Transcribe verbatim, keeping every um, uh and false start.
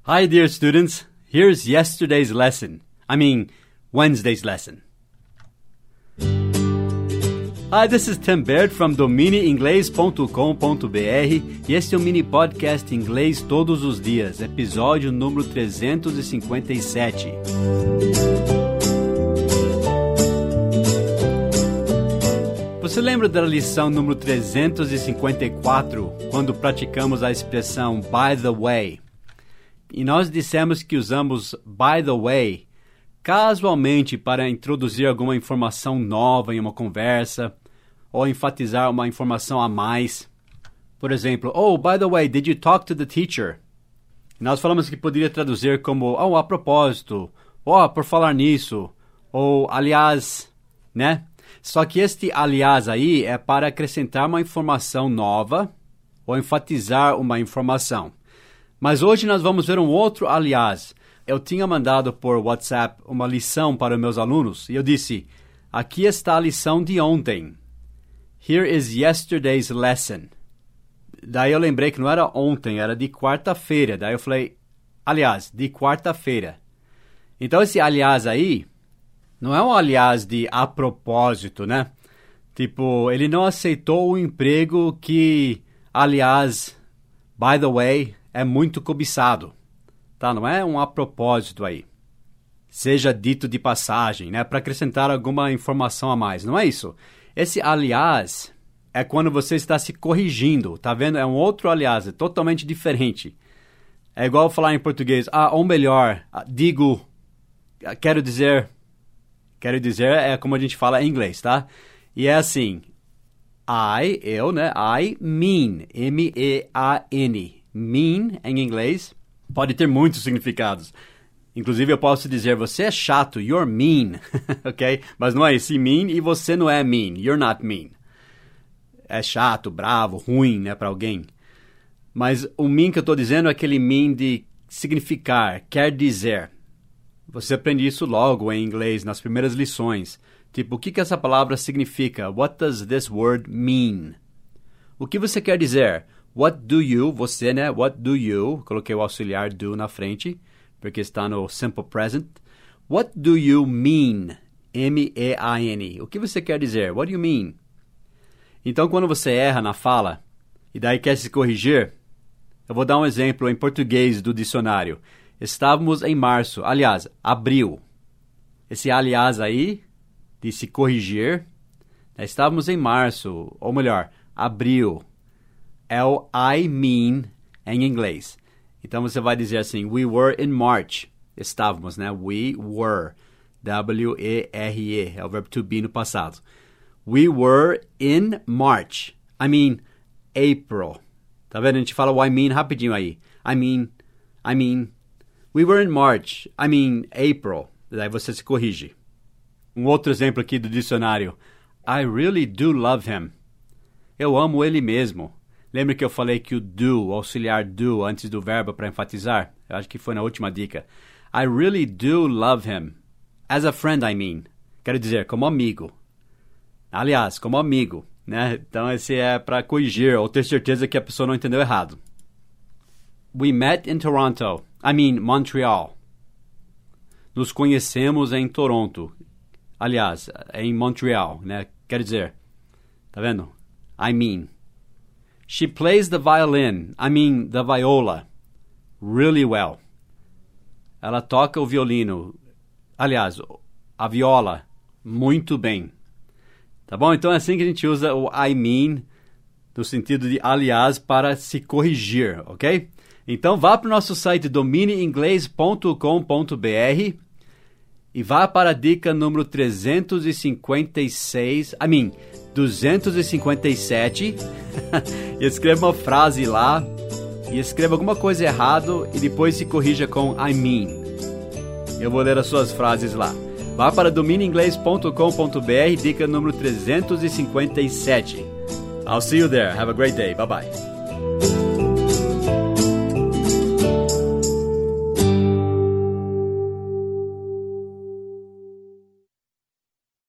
Hi, dear students. Here's yesterday's lesson. I mean, Wednesday's lesson. Hi, this is Tim Baird from domine inglês ponto com ponto b r e este é um mini podcast inglês todos os dias, episódio número trezentos e cinquenta e sete. Você lembra da lição número trezentos e cinquenta e quatro, quando praticamos a expressão by the way? E nós dissemos que usamos by the way casualmente para introduzir alguma informação nova em uma conversa, ou enfatizar uma informação a mais. Por exemplo, oh, by the way, did you talk to the teacher? Nós falamos que poderia traduzir como, oh, a propósito, oh, por falar nisso, ou aliás, né? Só que este aliás aí é para acrescentar uma informação nova, ou enfatizar uma informação. Mas hoje nós vamos ver um outro aliás. Eu tinha mandado por WhatsApp uma lição para meus alunos, e eu disse, aqui está a lição de ontem. Here is yesterday's lesson. Daí eu lembrei que não era ontem, era de quarta-feira. Daí eu falei, aliás, de quarta-feira. Então esse aliás aí, não é um aliás de a propósito, né? Tipo, ele não aceitou o emprego que, aliás, by the way, é muito cobiçado. Tá? Não é um a propósito aí. Seja dito de passagem, né? Para acrescentar alguma informação a mais. Não é isso. Esse aliás é quando você está se corrigindo, tá vendo? É um outro aliás, é totalmente diferente. É igual falar em português, ah, ou melhor, digo, quero dizer, quero dizer é como a gente fala em inglês, tá? E é assim, I, eu, né? I mean, M E A N, mean em inglês, pode ter muitos significados. Inclusive, eu posso dizer, você é chato, you're mean, ok? Mas não é esse mean e você não é mean, you're not mean. É chato, bravo, ruim, né, para alguém. Mas o mean que eu estou dizendo é aquele mean de significar, quer dizer. Você aprende isso logo em inglês, nas primeiras lições. Tipo, o que, que essa palavra significa? What does this word mean? O que você quer dizer? What do you, você, né? What do you, coloquei o auxiliar do na frente, porque está no simple present. What do you mean? M E A N. O que você quer dizer? What do you mean? Então, quando você erra na fala, e daí quer se corrigir, eu vou dar um exemplo em português do dicionário. Estávamos em março, aliás, abril. Esse aliás aí, de se corrigir, né? Estávamos em março, ou melhor, abril. É o I mean em inglês. Então, você vai dizer assim, we were in March. Estávamos, né? We were. W E R E. É o verbo to be no passado. We were in March. I mean, April. Tá vendo? A gente fala o I mean rapidinho aí. I mean, I mean. We were in March. I mean, April. Daí você se corrige. Um outro exemplo aqui do dicionário. I really do love him. Eu amo ele mesmo. Lembra que eu falei que o do, o auxiliar do, antes do verbo para enfatizar? Eu acho que foi na última dica. I really do love him. As a friend, I mean. Quero dizer, como amigo. Aliás, como amigo, né? Então, esse é para corrigir ou ter certeza que a pessoa não entendeu errado. We met in Toronto. I mean, Montreal. Nos conhecemos em Toronto. Aliás, em Montreal, né? Quer dizer, tá vendo? I mean. She plays the violin, I mean, the viola, really well. Ela toca o violino, aliás, a viola, muito bem. Tá bom? Então é assim que a gente usa o I mean, no sentido de aliás, para se corrigir, ok? Então vá para o nosso site domine inglês ponto com ponto b r e vá para a dica número trezentos e cinquenta e seis, I mean, duzentos e cinquenta e sete, e escreva uma frase lá, e escreva alguma coisa errado, e depois se corrija com I mean. Eu vou ler as suas frases lá. Vá para domine inglês ponto com ponto b r, dica número trezentos e cinquenta e sete. I'll see you there. Have a great day. Bye-bye.